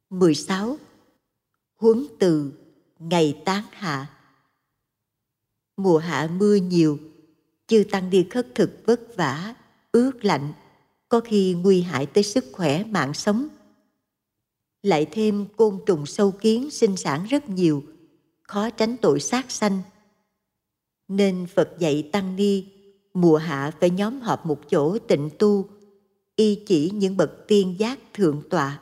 16. Huấn từ ngày tán hạ. Mùa hạ mưa nhiều, chư tăng đi khất thực vất vả, ướt lạnh, có khi nguy hại tới sức khỏe mạng sống. Lại thêm côn trùng sâu kiến sinh sản rất nhiều, khó tránh tội sát sanh. Nên Phật dạy tăng ni mùa hạ phải nhóm họp một chỗ tịnh tu, y chỉ những bậc tiên giác thượng tọa.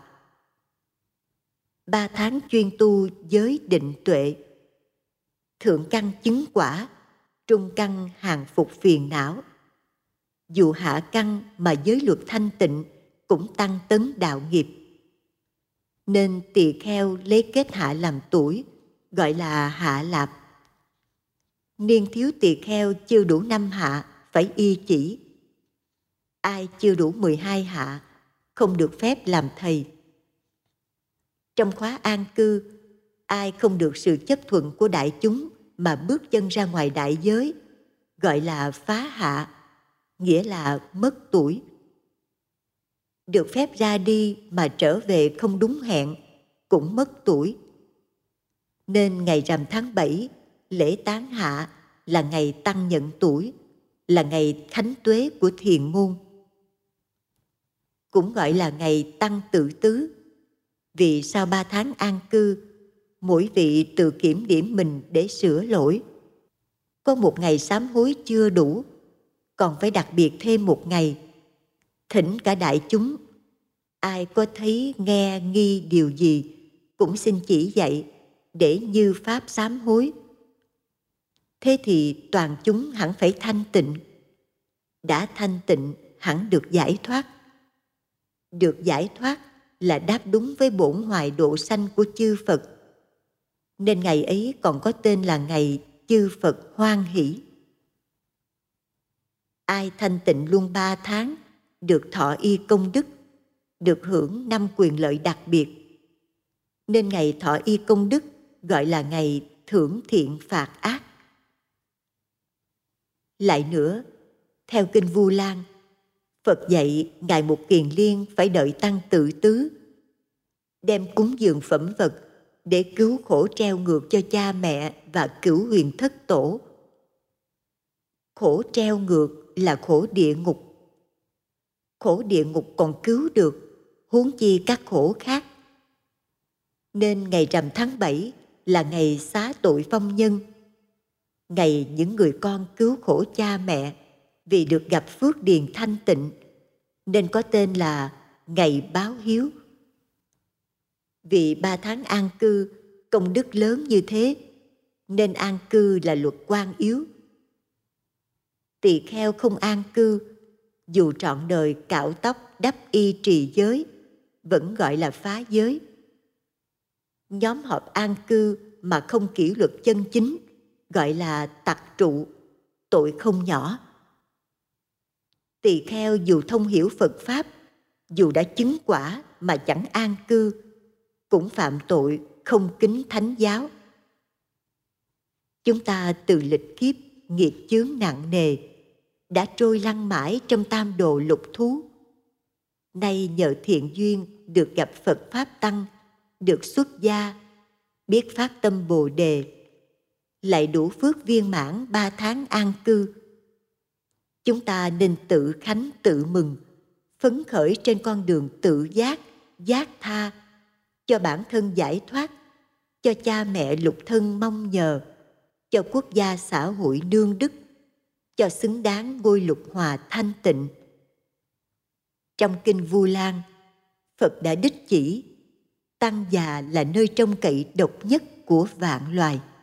3 tháng chuyên tu giới định tuệ, thượng căn chứng quả, trung căn hàng phục phiền não. Dù hạ căn mà giới luật thanh tịnh cũng tăng tấn đạo nghiệp. Nên tỳ kheo lấy kết hạ làm tuổi, gọi là hạ lạp. Niên thiếu tỳ kheo chưa đủ 5 hạ phải y chỉ. Ai chưa đủ 12 hạ không được phép làm thầy. Trong khóa an cư, ai không được sự chấp thuận của đại chúng mà bước chân ra ngoài đại giới, gọi là phá hạ, nghĩa là mất tuổi. Được phép ra đi mà trở về không đúng hẹn, cũng mất tuổi. Nên ngày rằm tháng 7, lễ tán hạ là ngày tăng nhận tuổi, là ngày khánh tuế của thiền môn. Cũng gọi là ngày tăng tự tứ, vì sau 3 tháng an cư, mỗi vị tự kiểm điểm mình để sửa lỗi. Có một ngày sám hối chưa đủ, còn phải đặc biệt thêm một ngày. Thỉnh cả đại chúng, ai có thấy nghe nghi điều gì cũng xin chỉ dạy để như pháp sám hối. Thế thì toàn chúng hẳn phải thanh tịnh. Đã thanh tịnh hẳn được giải thoát. Được giải thoát là đáp đúng với bổn hoài độ sanh của chư Phật. Nên ngày ấy còn có tên là ngày chư Phật hoan hỷ. Ai thanh tịnh luôn 3 tháng, được thọ y công đức, được hưởng 5 quyền lợi đặc biệt. Nên ngày thọ y công đức gọi là ngày thưởng thiện phạt ác. Lại nữa, theo kinh Vu Lan, Phật dạy Ngài Mục Kiền Liên phải đợi tăng tự tứ, đem cúng dường phẩm vật để cứu khổ treo ngược cho cha mẹ và cửu huyền thất tổ. Khổ treo ngược là khổ địa ngục. Khổ địa ngục còn cứu được, huống chi các khổ khác. Nên ngày rằm tháng 7 là ngày xá tội phong nhân, ngày những người con cứu khổ cha mẹ vì được gặp phước điền thanh tịnh, nên có tên là ngày báo hiếu. Vì 3 tháng an cư công đức lớn như thế, nên an cư là luật quan yếu. Tỳ kheo không an cư, dù trọn đời cạo tóc đắp y trì giới, vẫn gọi là phá giới. Nhóm họp an cư mà không kỷ luật chân chính, gọi là tặc trụ, tội không nhỏ. Tỳ kheo dù thông hiểu Phật Pháp, dù đã chứng quả mà chẳng an cư, cũng phạm tội không kính thánh giáo. Chúng ta từ lịch kiếp nghiệp chướng nặng nề, đã trôi lăn mãi trong tam đồ lục thú. Nay nhờ thiện duyên được gặp Phật Pháp Tăng, được xuất gia, biết phát tâm Bồ Đề, lại đủ phước viên mãn 3 tháng an cư. Chúng ta nên tự khánh tự mừng, phấn khởi trên con đường tự giác, giác tha, cho bản thân giải thoát, cho cha mẹ lục thân mong nhờ, cho quốc gia xã hội nương đức, cho xứng đáng ngôi lục hòa thanh tịnh. Trong kinh Vu Lan, Phật đã đích chỉ tăng già là nơi trông cậy độc nhất của vạn loài.